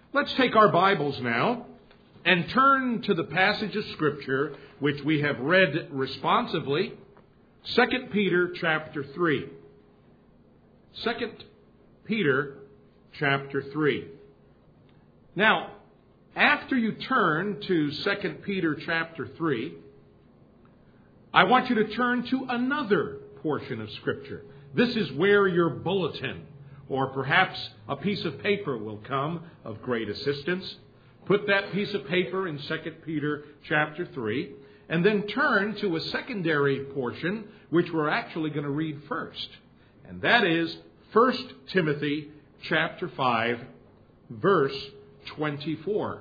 Let's take our Bibles now and turn to the passage of Scripture which we have read responsively, 2 Peter chapter 3. 2 Peter chapter 3. Now, after you turn to 2 Peter chapter 3, I want you to turn to another portion of Scripture. This is where your bulletin, or perhaps a piece of paper, will come of great assistance. Put that piece of paper in 2 Peter chapter 3, and then turn to a secondary portion, which we're actually going to read first. And that is 1 Timothy chapter 5, verse 24.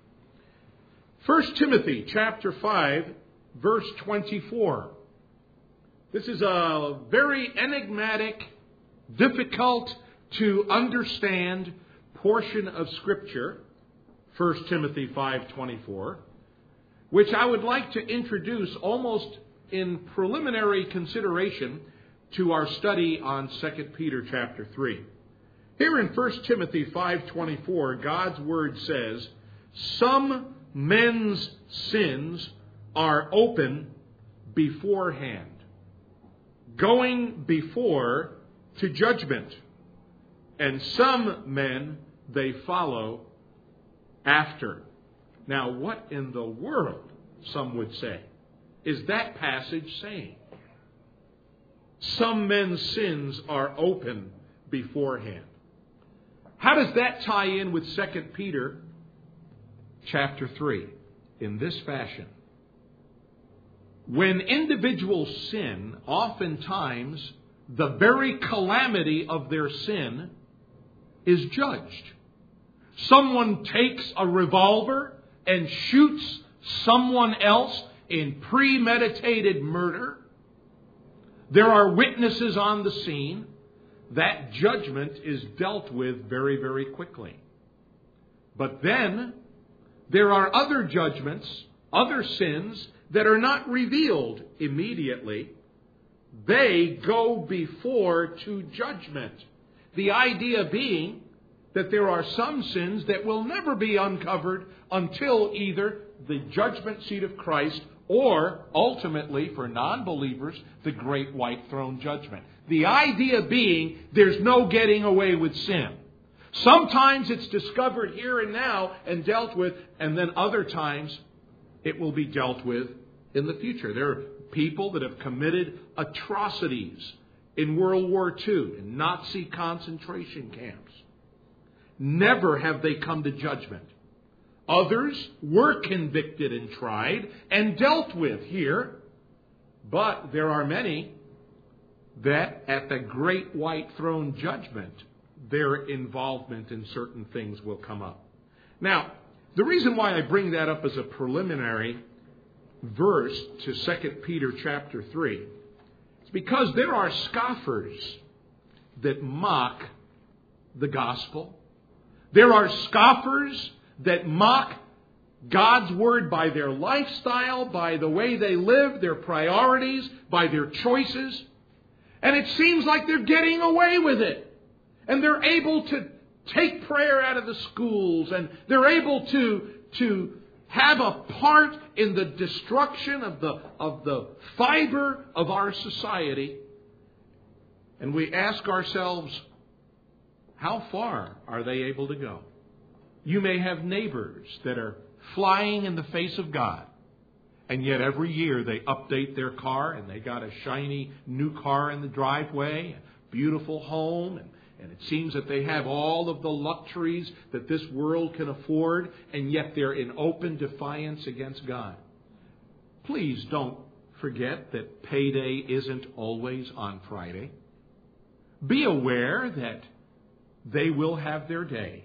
1 Timothy chapter 5, verse 24. This is a very enigmatic, difficult to understand portion of Scripture, 1 Timothy 5:24, which I would like to introduce almost in preliminary consideration to our study on 2 Peter chapter 3. Here in 1 Timothy 5:24, God's Word says, "Some men's sins are open beforehand, going before to judgment, and some men they follow after." Now, what in the world, some would say, is that passage saying? Some men's sins are open beforehand. How does that tie in with 2 Peter chapter 3? In this fashion. When individuals sin, oftentimes the very calamity of their sin is judged. Someone takes a revolver and shoots someone else in premeditated murder. There are witnesses on the scene. That judgment is dealt with very, very quickly. But then there are other judgments, other sins that are not revealed immediately. They go before to judgment. The idea being that there are some sins that will never be uncovered until either the judgment seat of Christ or, ultimately, for non-believers, the great white throne judgment. The idea being there's no getting away with sin. Sometimes it's discovered here and now and dealt with, and then other times it will be dealt with in the future. There are people that have committed atrocities in World War II, in Nazi concentration camps. Never have they come to judgment. Others were convicted and tried and dealt with here. But there are many that at the great white throne judgment, their involvement in certain things will come up. Now, the reason why I bring that up as a preliminary verse to 2 Peter chapter 3 is because there are scoffers that mock the gospel. There are scoffers that mock God's Word by their lifestyle, by the way they live, their priorities, by their choices. And it seems like they're getting away with it. And they're able to take prayer out of the schools. And they're able to have a part in the destruction of the fiber of our society. And we ask ourselves, how far are they able to go? You may have neighbors that are flying in the face of God. And yet every year they update their car and they got a shiny new car in the driveway, a beautiful home, and it seems that they have all of the luxuries that this world can afford, and yet they're in open defiance against God. Please don't forget that payday isn't always on Friday. Be aware that they will have their day.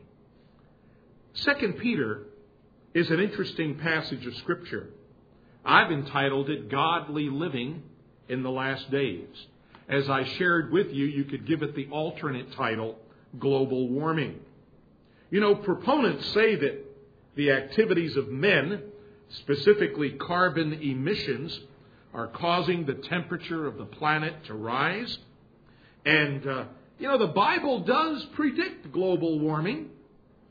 2 Peter is an interesting passage of Scripture. I've entitled it Godly Living in the Last Days. As I shared with you, you could give it the alternate title, Global Warming. You know, proponents say that the activities of men, specifically carbon emissions, are causing the temperature of the planet to rise. And, the Bible does predict global warming.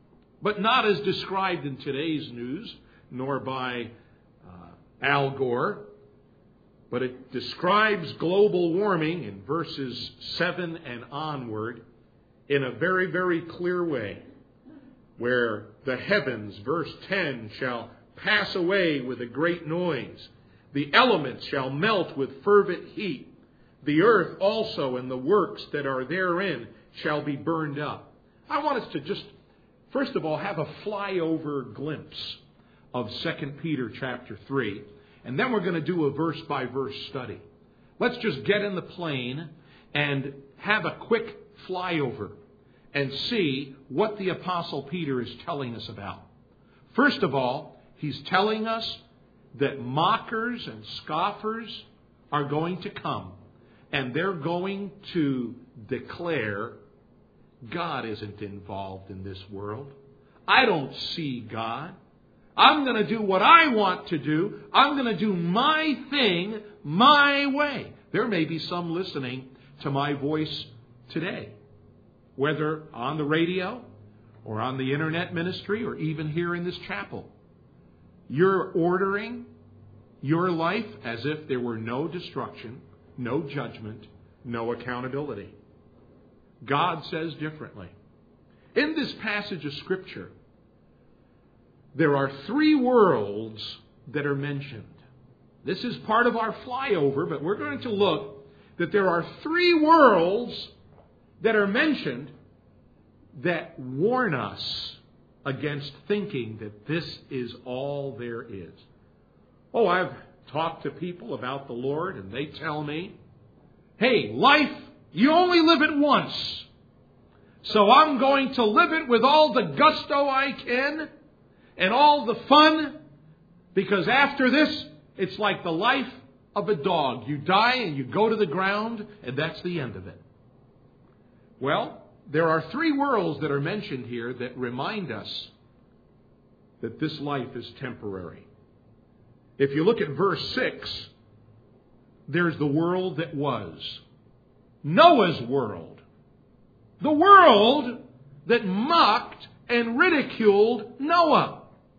but not as described in today's news, nor by Al Gore. But it describes global warming in verses 7 and onward in a very, very clear way, where the heavens, verse 10, shall pass away with a great noise. The elements shall melt with fervent heat. The earth also and the works that are therein shall be burned up. I want us to just, first of all, have a flyover glimpse of 2 Peter chapter 3. And then we're going to do a verse-by-verse study. Let's just get in the plane and have a quick flyover and see what the Apostle Peter is telling us about. First of all, he's telling us that mockers and scoffers are going to come, and they're going to declare, God isn't involved in this world. I don't see God. I'm going to do what I want to do. I'm going to do my thing my way. There may be some listening to my voice today, whether on the radio or on the internet ministry or even here in this chapel. You're ordering your life as if there were no destruction, no judgment, no accountability. God says differently. In this passage of Scripture, there are 3 worlds that are mentioned. This is part of our flyover, but we're going to look that there are 3 worlds that are mentioned that warn us against thinking that this is all there is. Oh, I've talked to people about the Lord, and they tell me, hey, life, you only live it once. So I'm going to live it with all the gusto I can and all the fun, because after this, it's like the life of a dog. You die and you go to the ground, and that's the end of it. Well, there are 3 worlds that are mentioned here that remind us that this life is temporary. If you look at verse 6, there's the world that was. Noah's world. The world that mocked and ridiculed Noah.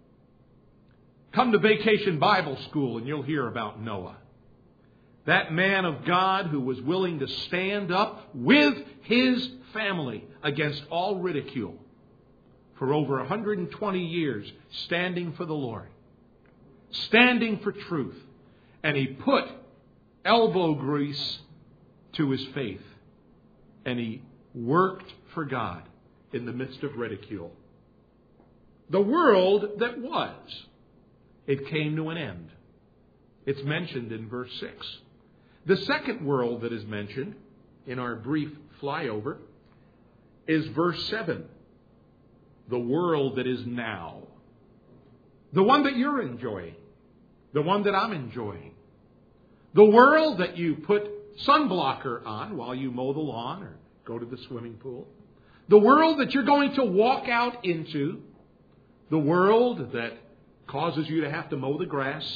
Come to Vacation Bible School and you'll hear about Noah. That man of God who was willing to stand up with his family against all ridicule for over 120 years, standing for the Lord, standing for truth. And he put elbow grease to his faith. And he worked for God in the midst of ridicule. The world that was. It came to an end. It's mentioned in verse 6. The second world that is mentioned in our brief flyover is verse 7. The world that is now. The one that you're enjoying. The one that I'm enjoying. The world that you put sunblocker on while you mow the lawn or go to the swimming pool. The world that you're going to walk out into. The world that causes you to have to mow the grass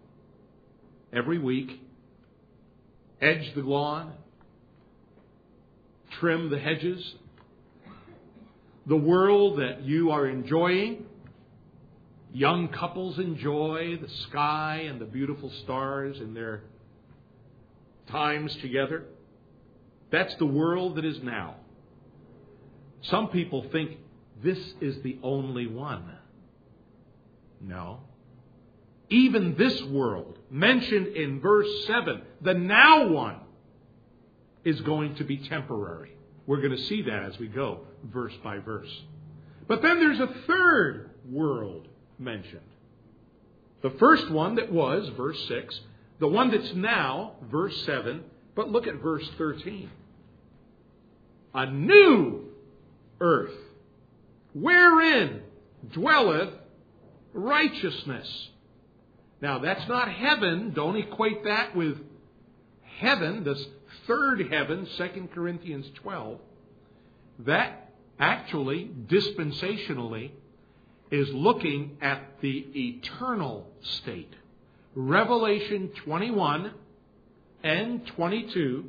every week, edge the lawn, trim the hedges. The world that you are enjoying, young couples enjoy the sky and the beautiful stars in their times together. That's the world that is now. Some people think this is the only one. No. Even this world, mentioned in verse 7, the now one, is going to be temporary. We're going to see that as we go, verse by verse. But then there's a third world mentioned. The first one that was, verse 6. The one that's now, verse 7. But look at verse 13. A new earth, wherein dwelleth righteousness. Now, that's not heaven. Don't equate that with heaven, this third heaven, 2 Corinthians 12. That actually, dispensationally, is looking at the eternal state. Revelation 21 and 22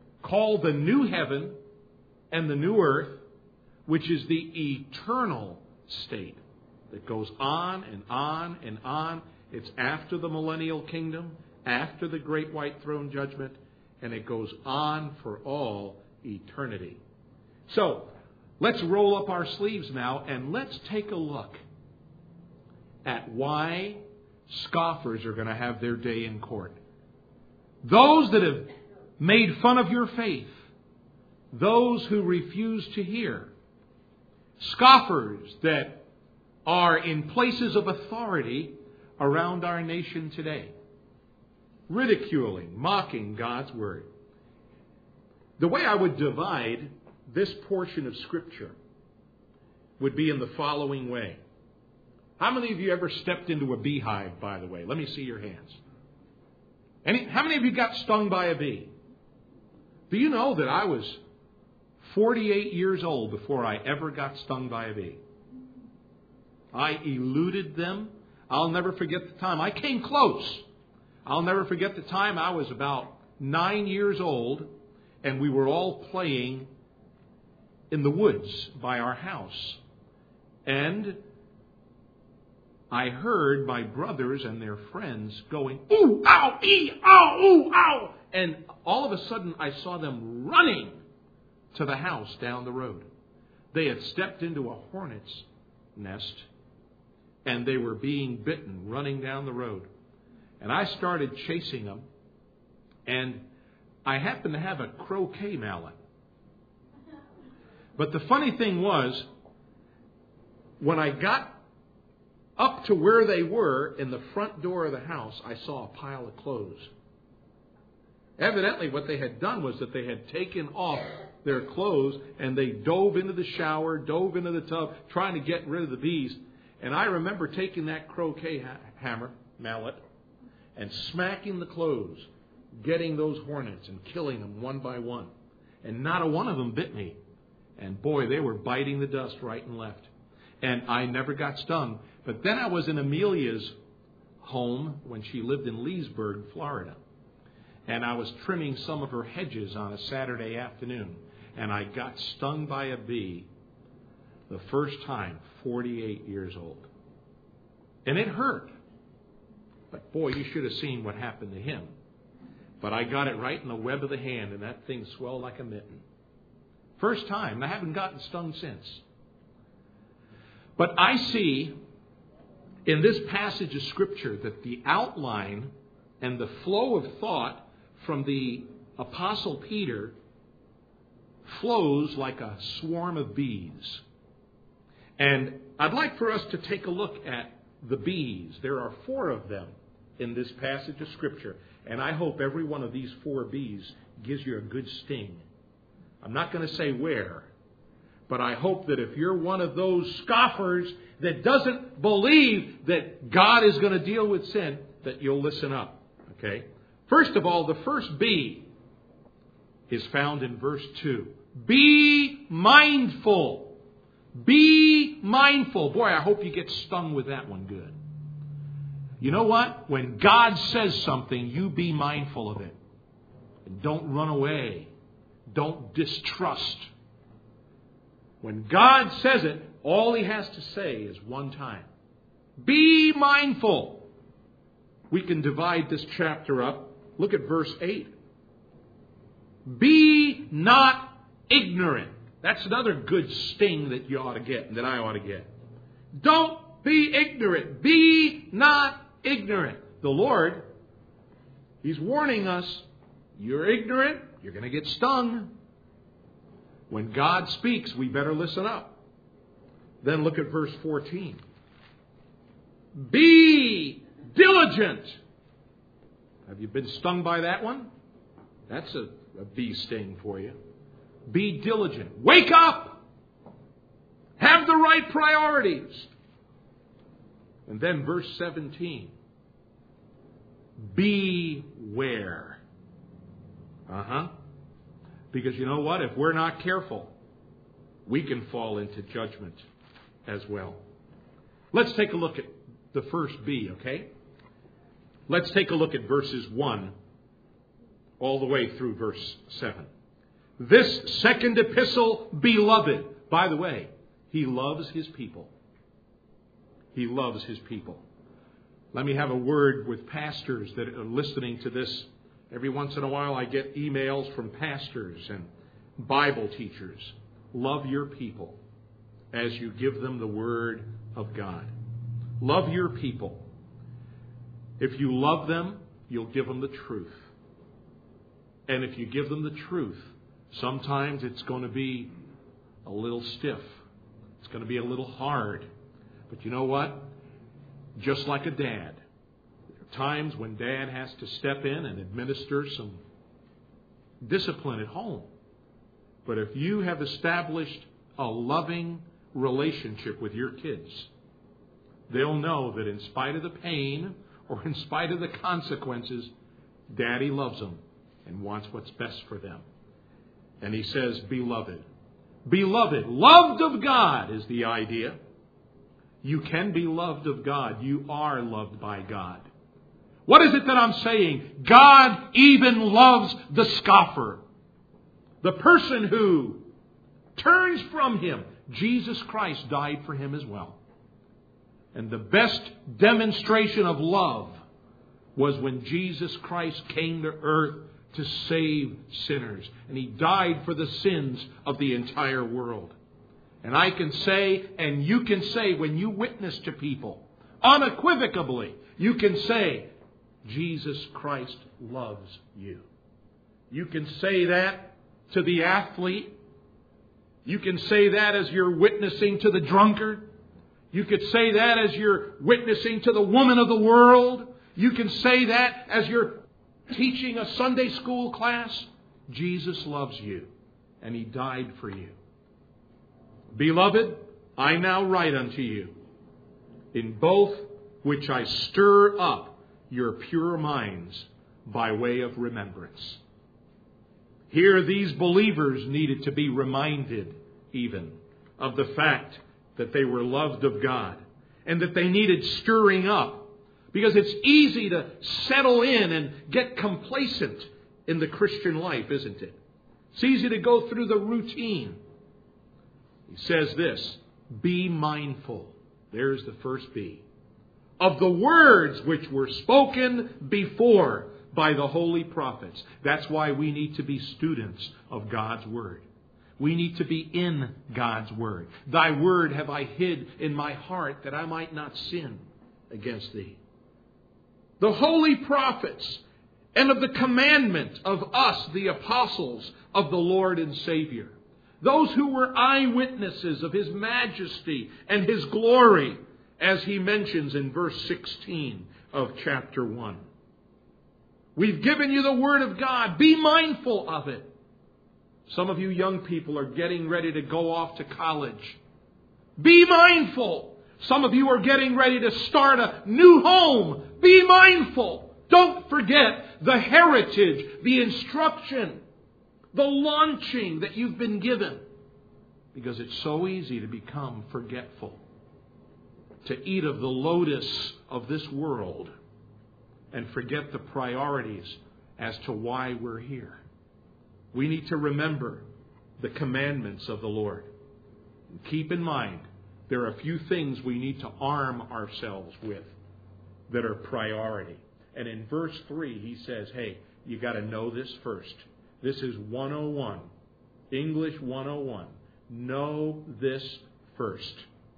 call the new heaven and the new earth, which is the eternal state that goes on and on and on. It's after the millennial kingdom, after the great white throne judgment, and it goes on for all eternity. So, let's roll up our sleeves now and let's take a look at why scoffers are going to have their day in court. Those that have made fun of your faith, those who refuse to hear, scoffers that are in places of authority around our nation today, ridiculing, mocking God's Word. The way I would divide this portion of Scripture would be in the following way. How many of you ever stepped into a beehive, by the way? Let me see your hands. How many of you got stung by a bee? Do you know that I was 48 years old before I ever got stung by a bee? I eluded them. I'll never forget the time. I came close. I'll never forget the time I was about 9 years old and we were all playing in the woods by our house. And I heard my brothers and their friends going, ooh, ow, ee, ow, ooh, ow. And all of a sudden I saw them running to the house down the road. They had stepped into a hornet's nest and they were being bitten running down the road. And I started chasing them, and I happened to have a croquet mallet. But the funny thing was, when I got up to where they were in the front door of the house, I saw a pile of clothes. Evidently, what they had done was that they had taken off their clothes and they dove into the shower, dove into the tub, trying to get rid of the bees. And I remember taking that croquet mallet, and smacking the clothes, getting those hornets and killing them one by one. And not a one of them bit me. And boy, they were biting the dust right and left. And I never got stung. But then I was in Amelia's home when she lived in Leesburg, Florida. And I was trimming some of her hedges on a Saturday afternoon. And I got stung by a bee the first time, 48 years old. And it hurt. But boy, you should have seen what happened to him. But I got it right in the web of the hand, and that thing swelled like a mitten. First time, and I haven't gotten stung since. But I see in this passage of Scripture that the outline and the flow of thought from the Apostle Peter flows like a swarm of bees. And I'd like for us to take a look at the bees. There are 4 of them in this passage of Scripture. And I hope every one of these 4 bees gives you a good sting. I'm not going to say where. But I hope that if you're one of those scoffers that doesn't believe that God is going to deal with sin, that you'll listen up. Okay? First of all, the first bee is found in verse 2. Be mindful. Be mindful. Boy, I hope you get stung with that one good. You know what? When God says something, you be mindful of it. And don't run away. Don't distrust. When God says it, all He has to say is one time. Be mindful. We can divide this chapter up. Look at verse 8. Be not ignorant. That's another good sting that you ought to get, and that I ought to get. Don't be ignorant. Be not ignorant. The Lord, He's warning us. You're ignorant, you're going to get stung. When God speaks, we better listen up. Then look at verse 14. Be diligent. Have you been stung by that one? That's a bee sting for you. Be diligent. Wake up. Have the right priorities. And then verse 17. Beware. Because you know what? If we're not careful, we can fall into judgment as well. Let's take a look at the first bee, okay? Let's take a look at verses 1 all the way through verse 7. This second epistle, beloved. By the way, He loves His people. He loves His people. Let me have a word with pastors that are listening to this. Every once in a while I get emails from pastors and Bible teachers. Love your people as you give them the Word of God. Love your people. If you love them, you'll give them the truth. And if you give them the truth, sometimes it's going to be a little stiff. It's going to be a little hard. But you know what? Just like a dad, there are times when dad has to step in and administer some discipline at home. But if you have established a loving relationship with your kids, they'll know that in spite of the pain or in spite of the consequences, Daddy loves them and wants what's best for them. And he says, beloved. Beloved, loved of God is the idea. You can be loved of God. You are loved by God. What is it that I'm saying? God even loves the scoffer. The person who turns from Him. Jesus Christ died for him as well. And the best demonstration of love was when Jesus Christ came to earth to save sinners. And He died for the sins of the entire world. And I can say, and you can say, when you witness to people, unequivocally, you can say, Jesus Christ loves you. You can say that to the athlete. You can say that as you're witnessing to the drunkard. You could say that as you're witnessing to the woman of the world. You can say that as you're teaching a Sunday school class. Jesus loves you, and He died for you. Beloved, I now write unto you, in both which I stir up your pure minds by way of remembrance. Here these believers needed to be reminded even of the fact that they were loved of God and that they needed stirring up. Because it's easy to settle in and get complacent in the Christian life, isn't it? It's easy to go through the routine. He says this, be mindful. There's the first B. Of the words which were spoken before by the holy prophets. That's why we need to be students of God's Word. We need to be in God's Word. Thy word have I hid in my heart that I might not sin against Thee. The holy prophets, and of the commandment of us, the apostles of the Lord and Savior. Those who were eyewitnesses of His majesty and His glory, as He mentions in verse 16 of chapter 1. We've given you the Word of God. Be mindful of it. Some of you young people are getting ready to go off to college. Be mindful. Some of you are getting ready to start a new home. Be mindful. Don't forget the heritage, the instruction, the launching that you've been given. Because it's so easy to become forgetful. To eat of the lotus of this world and forget the priorities as to why we're here. We need to remember the commandments of the Lord. Keep in mind, there are a few things we need to arm ourselves with that are priority. And in verse 3, he says, hey, you got to know this first. This is 101. English 101. Know this first.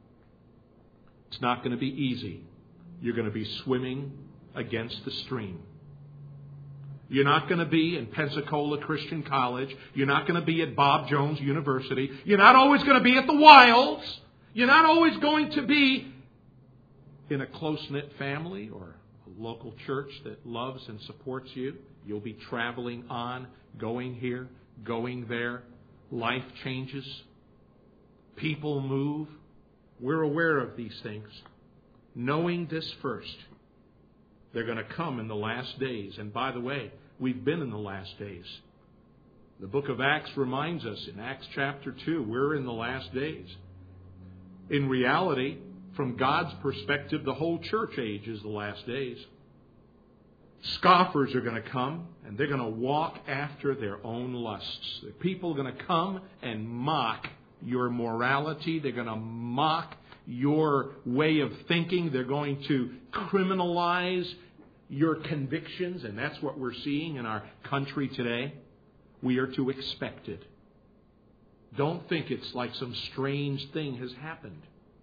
It's not going to be easy. You're going to be swimming against the stream. You're not going to be in Pensacola Christian College. You're not going to be at Bob Jones University. You're not always going to be at the Wilds. You're not always going to be in a close-knit family or a local church that loves and supports you. You'll be traveling on, going here, going there. Life changes. People move. We're aware of these things. Knowing this first. They're going to come in the last days. And by the way, we've been in the last days. The book of Acts reminds us in Acts chapter 2, we're in the last days. In reality, from God's perspective, the whole church age is the last days. Scoffers are going to come and they're going to walk after their own lusts. The people are going to come and mock your morality. They're going to mock your way of thinking. They're going to criminalize your convictions, and that's what we're seeing in our country today. We are to expect it. Don't think it's like some strange thing has happened.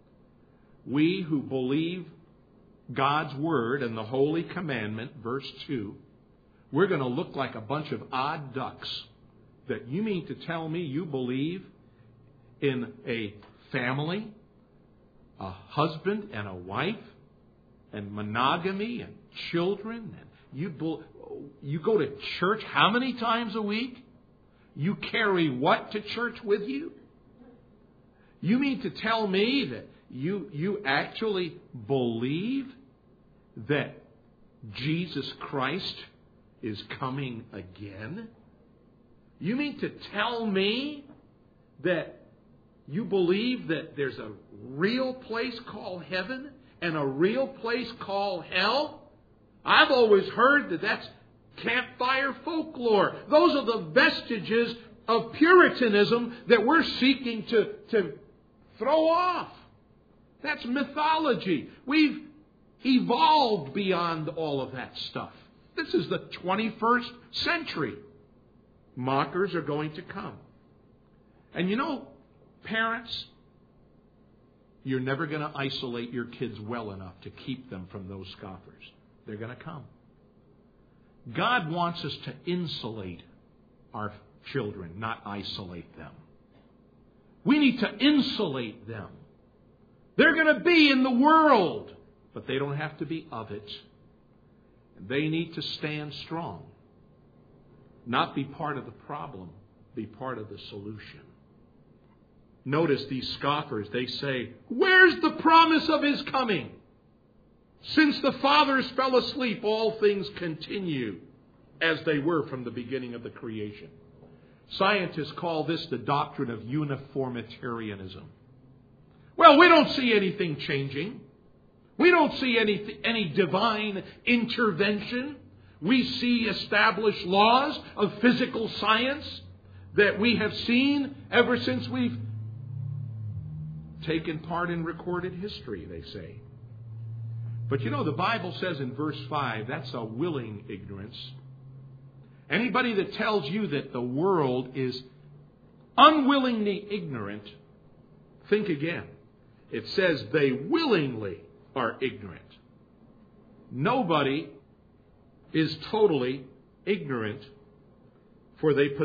We who believe God's Word and the Holy Commandment, verse 2, we're going to look like a bunch of odd ducks. That you mean to tell me you believe in a family, a husband and a wife, and monogamy and children, and you go to church how many times a week? You carry what to church with you? You mean to tell me that you actually believe that Jesus Christ is coming again? You mean to tell me that you believe that there's a real place called heaven and a real place called hell? I've always heard that that's campfire folklore. Those are the vestiges of Puritanism that we're seeking to throw off. That's mythology. We've evolved beyond all of that stuff. This is the 21st century. Mockers are going to come. And you know, parents, you're never going to isolate your kids well enough to keep them from those scoffers. They're going to come. God wants us to insulate our children, not isolate them. We need to insulate them. They're going to be in the world, but they don't have to be of it. They need to stand strong. Not be part of the problem, be part of the solution. Notice these scoffers, they say, where's the promise of His coming? Since the fathers fell asleep, all things continue as they were from the beginning of the creation. Scientists call this the doctrine of uniformitarianism. Well, we don't see anything changing. We don't see any divine intervention. We see established laws of physical science that we have seen ever since we've taken part in recorded history, they say. But you know, the Bible says in verse 5, that's a willing ignorance. Anybody that tells you that the world is unwillingly ignorant, think again. It says they willingly are ignorant. Nobody is totally ignorant, for they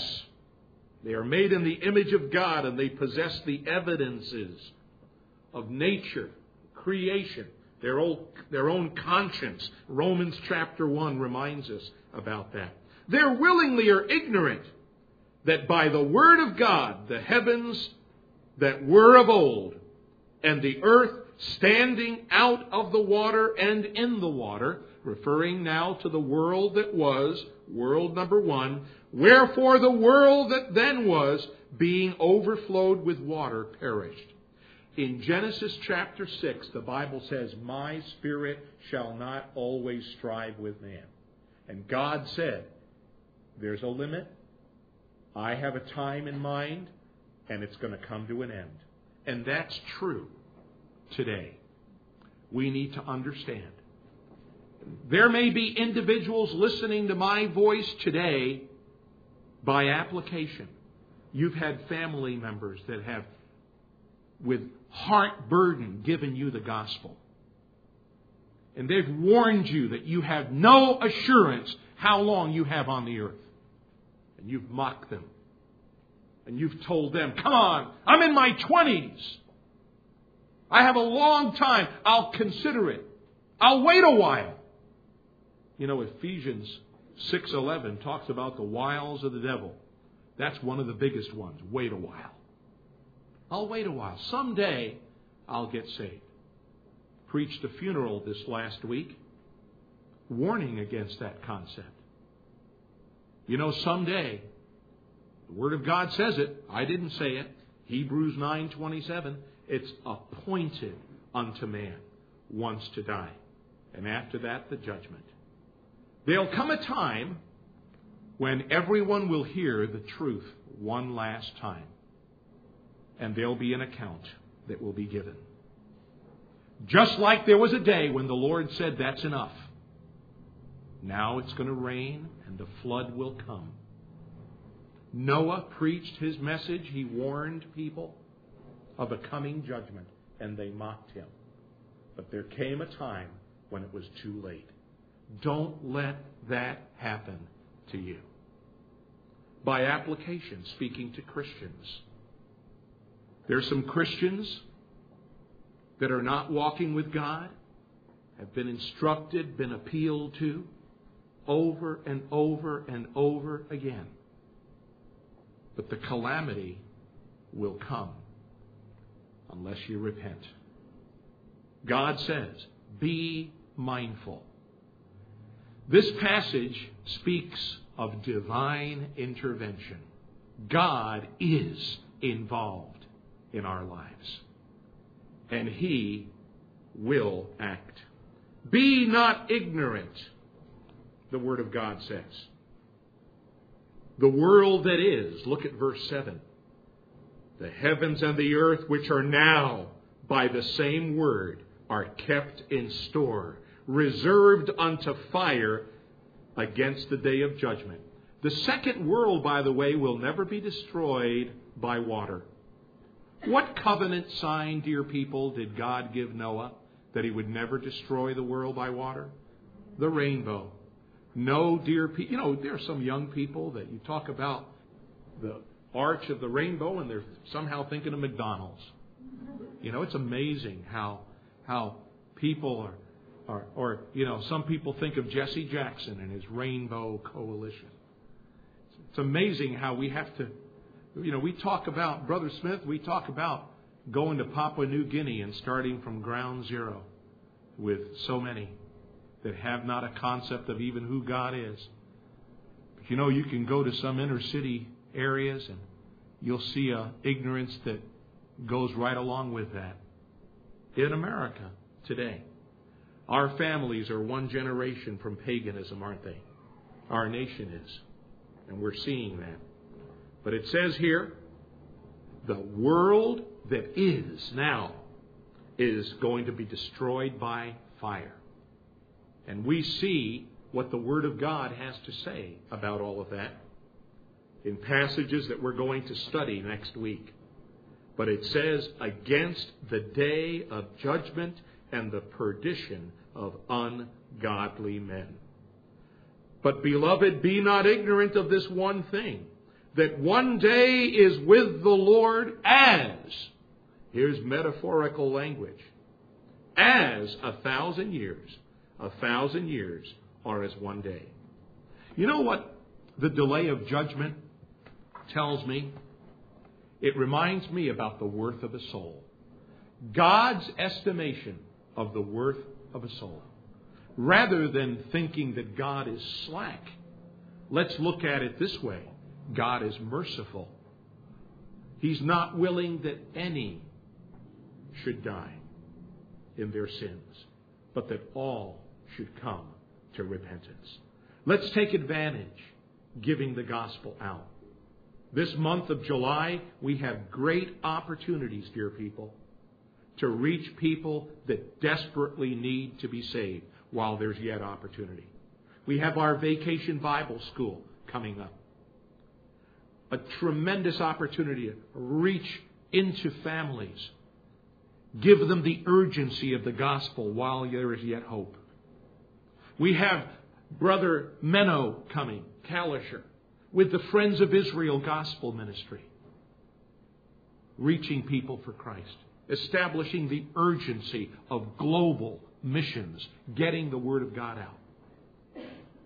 are made in the image of God, and they possess the evidences of nature, creation, their own conscience. Romans chapter 1 reminds us about that. They willingly are ignorant that by the word of God, the heavens that were of old, and the earth standing out of the water and in the water, referring now to the world that was, world number 1, wherefore the world that then was, being overflowed with water, perished. In Genesis chapter 6, the Bible says, my spirit shall not always strive with man. And God said, there's a limit. I have a time in mind, and it's going to come to an end. And that's true today. We need to understand. There may be individuals listening to my voice today by application. You've had family members that have, with heart burden, given you the gospel. And they've warned you that you have no assurance how long you have on the earth. And you've mocked them. And you've told them, come on, I'm in my 20s. I have a long time. I'll consider it. I'll wait a while. You know, Ephesians 6:11 talks about the wiles of the devil. That's one of the biggest ones. Wait a while. I'll wait a while. Someday I'll get saved. Preached a funeral this last week, warning against that concept. You know, someday, the Word of God says it. I didn't say it. Hebrews 9:27. It's appointed unto man once to die. And after that, the judgment. There'll come a time when everyone will hear the truth one last time. And there'll be an account that will be given. Just like there was a day when the Lord said, that's enough. Now it's going to rain and the flood will come. Noah preached his message. He warned people of a coming judgment, and they mocked him. But there came a time when it was too late. Don't let that happen to you. By application, speaking to Christians. There's some Christians that are not walking with God, have been instructed, been appealed to over and over and over again. But the calamity will come unless you repent. God says, be mindful. This passage speaks of divine intervention. God is involved in our lives. And He will act. Be not ignorant, the Word of God says. The world that is, look at verse 7. The heavens and the earth, which are now by the same word, are kept in store, reserved unto fire against the day of judgment. The second world, by the way, will never be destroyed by water. What covenant sign, dear people, did God give Noah that He would never destroy the world by water? The rainbow. No, dear people. You know, there are some young people that you talk about the arch of the rainbow and they're somehow thinking of McDonald's. You know, it's amazing how people are, or, you know, some people think of Jesse Jackson and his Rainbow Coalition. It's amazing how we have to, you know, we talk about, Brother Smith, we talk about going to Papua New Guinea and starting from ground zero with so many that have not a concept of even who God is. But you know, you can go to some inner city areas and you'll see a ignorance that goes right along with that. In America today, our families are one generation from paganism, aren't they? Our nation is. And we're seeing that. But it says here, the world that is now is going to be destroyed by fire. And we see what the Word of God has to say about all of that in passages that we're going to study next week. But it says, against the day of judgment and the perdition of ungodly men. But, beloved, be not ignorant of this one thing, that one day is with the Lord as, here's metaphorical language, as 1,000 years. 1,000 years are as one day. You know what the delay of judgment tells me? It reminds me about the worth of a soul. God's estimation of the worth of a soul. Rather than thinking that God is slack, let's look at it this way. God is merciful. He's not willing that any should die in their sins, but that all should come to repentance. Let's take advantage giving the gospel out. This month of July, we have great opportunities, dear people, to reach people that desperately need to be saved while there's yet opportunity. We have our Vacation Bible School coming up. A tremendous opportunity to reach into families. Give them the urgency of the gospel while there is yet hope. We have Brother Menno coming, Kalisher, with the Friends of Israel Gospel Ministry. Reaching people for Christ. Establishing the urgency of global missions. Getting the Word of God out.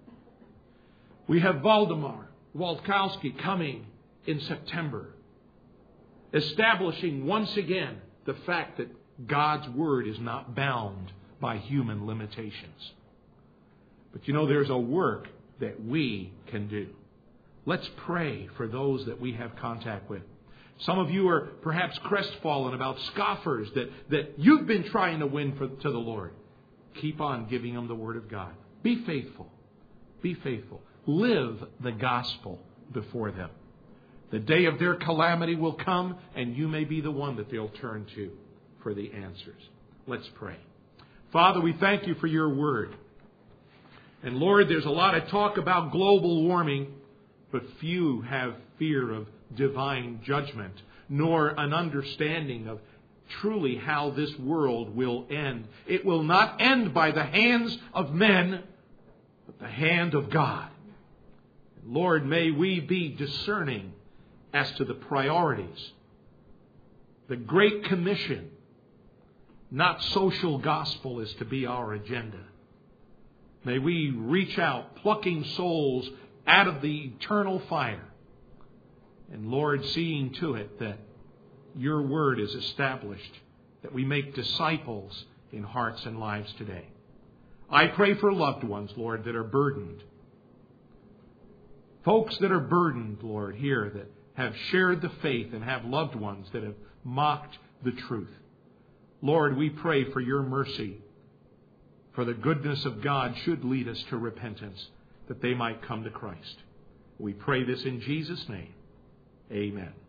We have Waldemar Waldkowski coming in September. Establishing once again the fact that God's Word is not bound by human limitations. But you know, there's a work that we can do. Let's pray for those that we have contact with. Some of you are perhaps crestfallen about scoffers that you've been trying to win to the Lord. Keep on giving them the Word of God. Be faithful. Be faithful. Live the gospel before them. The day of their calamity will come, and you may be the one that they'll turn to for the answers. Let's pray. Father, we thank you for your word. And Lord, there's a lot of talk about global warming, but few have fear of divine judgment, nor an understanding of truly how this world will end. It will not end by the hands of men, but the hand of God. Lord, may we be discerning as to the priorities. The Great Commission, not social gospel, is to be our agenda. May we reach out, plucking souls out of the eternal fire. And Lord, seeing to it that your word is established, that we make disciples in hearts and lives today. I pray for loved ones, Lord, that are burdened. Folks that are burdened, Lord, here that have shared the faith and have loved ones that have mocked the truth. Lord, we pray for your mercy, for the goodness of God should lead us to repentance, that they might come to Christ. We pray this in Jesus' name. Amen.